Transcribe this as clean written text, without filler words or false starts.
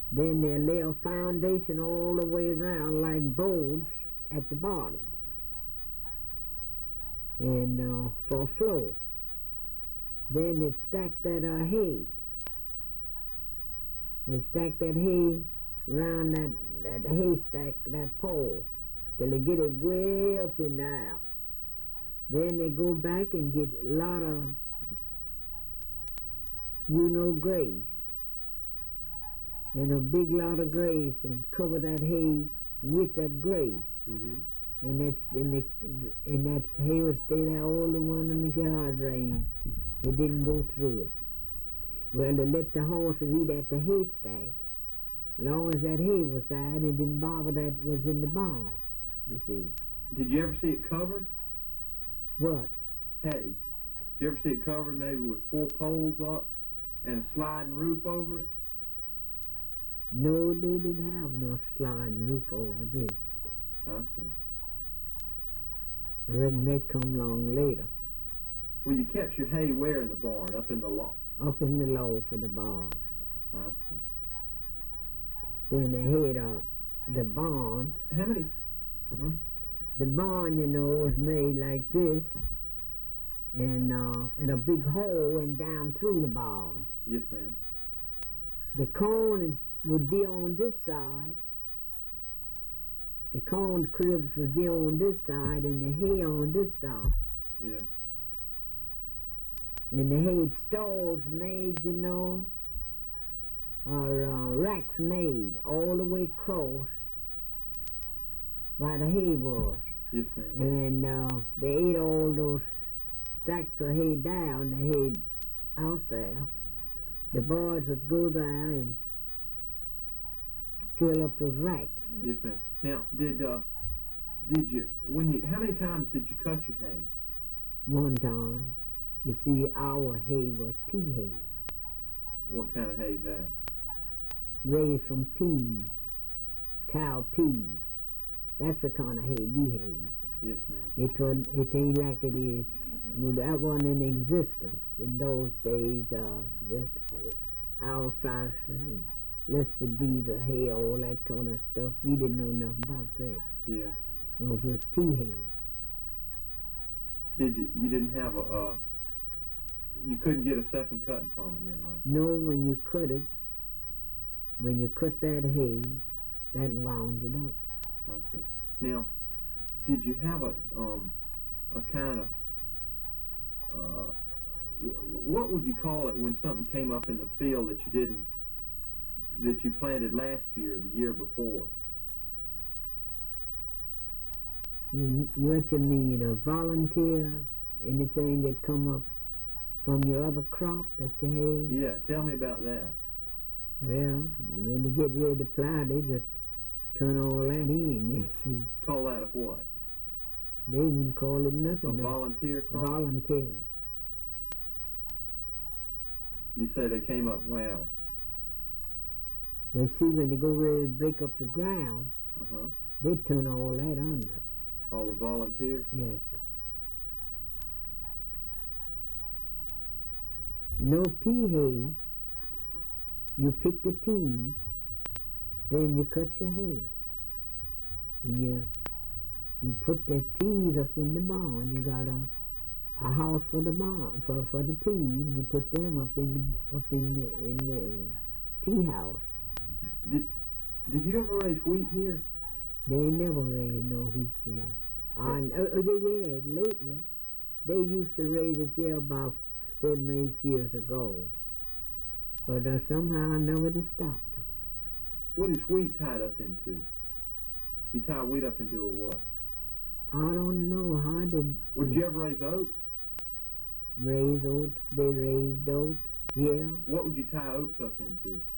Then they'll lay a foundation all the way around like boards at the bottom, and for a floor. Then they stack that hay. They stack that hay around that haystack, that pole, till they get it way up in the air. Then they go back and get a lot of, grass, and a big lot of grass, and cover that hay with that grass. Mm-hmm. And that hay would stay there all the one in the guard rain. It didn't go through it. Well, they let the horses eat at the haystack, as long as that hay was there, and it didn't bother that was in the barn, you see. Did you ever see it covered? What? Hay. Did you ever see it covered maybe with 4 poles up and a sliding roof over it? No, they didn't have no sliding roof over this. I see. I reckon that come along later. Well, you kept your hay where in the barn? Up in the loft? Up in the loft of the barn. I see. Then they had the barn. How many? Mm-hmm. The barn, was made like this, and a big hole went down through the barn. Yes, ma'am. The corn would be on this side. The corn cribs would be on this side, and the hay on this side. Yeah. And they had stalls made, or racks made all the way across where the hay was. Yes, ma'am. And they ate all those stacks of hay down, the hay out there. The boys would go there and fill up those racks. Yes, ma'am. Now, did you how many times did you cut your hay? One time. You see, our hay was pea hay. What kind of hay is that? Raised from peas, cow peas. That's the kind of hay we had. Yes, ma'am. It ain't like it is. Well, that wasn't in existence in those days. This alfalfa and Lespedeza hay, all that kind of stuff. We didn't know nothing about that. Yeah. It was pea hay. You didn't have you couldn't get a second cutting from it then, right? No, when you cut that hay, that wound it up. I see. Now, did you have a kind of what would you call it when something came up in the field that you planted last year or the year before? What you mean, a volunteer? Anything that come up from your other crop that you had? Yeah, tell me about that. Well, when they get ready to plow, they just turn all that in, you see. Call that a what? They wouldn't call it nothing. A volunteer crop? Volunteer. You say they came up well. Well, see, when they go ready to break up the ground, Uh-huh. they turn all that under. All the volunteer? Yes, sir. No pea hay. You pick the peas, then you cut your hay. And you put the peas up in the barn. You got a house for the barn for the peas, and you put them up in the pea house. Did you ever raise wheat here? They never raised no wheat here. Yeah, lately they used to raise it here about 7, 8 years ago, but somehow I never did stop it. What is wheat tied up into? You tie wheat up into a what? I don't know how they Would you ever raise oats? raise oats. They raised oats, yeah. What would you tie oats up into?